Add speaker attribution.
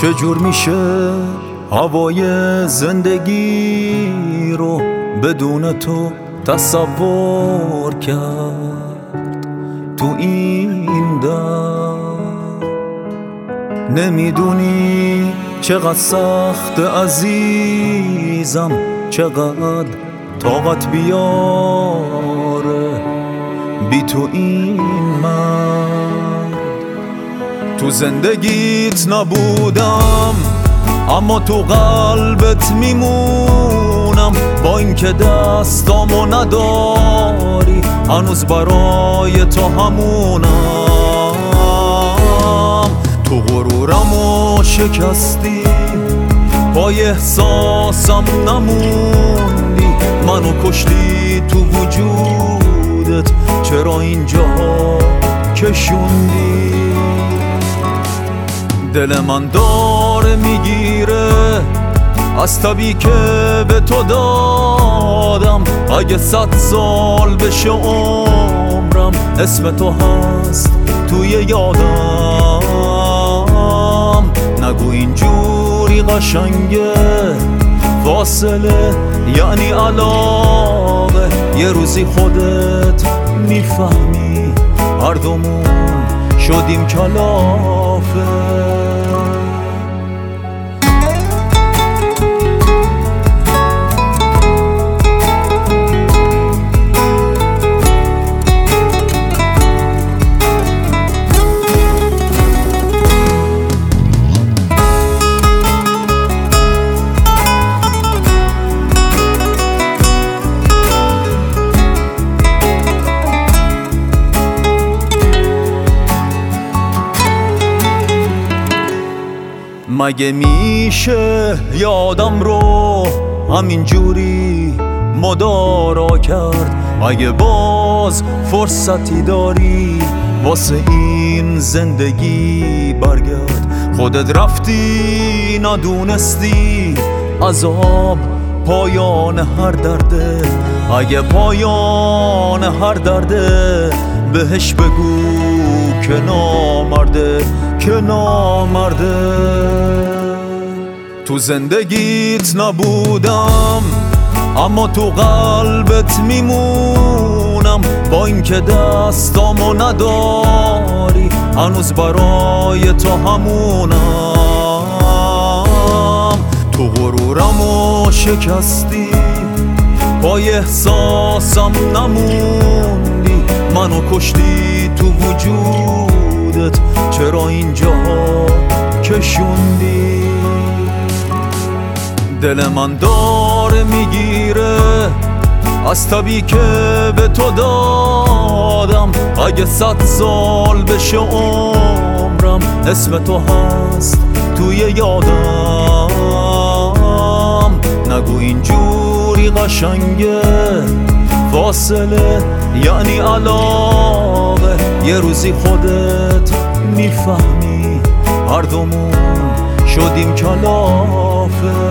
Speaker 1: چجور میشه هوای زندگی رو بدون تو تصور کرد تو این در؟ نمیدونی چقدر سخت عزیزم، چقدر طاقت بیاره بی تو این مرد. تو زندگیت نبودم اما تو قلبت میمونم، با اینکه دستامو نداری هنوز برای تو همونم. تو غرورمو شکستی، پای احساسم نموندی، منو کشتی تو وجودت، چرا اینجا کشوندی؟ دل من داره میگیره از تبی که به تو دادم. اگه 100 سال بشه عمرم اسم تو هست توی یادم. نگو اینجوری قشنگه فاصله یعنی علاقه، یه روزی خودت میفهمی هر دومون شدیم کلافه. مگه میشه یادم رو همینجوری مدارا کرد؟ اگه باز فرصتی داری واسه این زندگی برگرد. خودت رفتی ندونستی عذاب پایان هر درده. اگه پایان هر درده بهش بگو که نامرده، که نامرده. تو زندگیت نبودم اما تو قلبت میمونم، با اینکه دستامو نداری هنوز برای تو همونم. تو غرورمو شکستی، پای احساسم نموندی، منو کشتی تو وجودت، چرا اینجا کشوندی؟ دل من داره میگیره از تبی که به تو دادم. اگه 100 سال بشه عمرم اسم تو هست توی یادم. نگو اینجوری قشنگه فاصله یعنی علاقه، یه روزی خودت میفهمی هر دومون شدیم کلافه.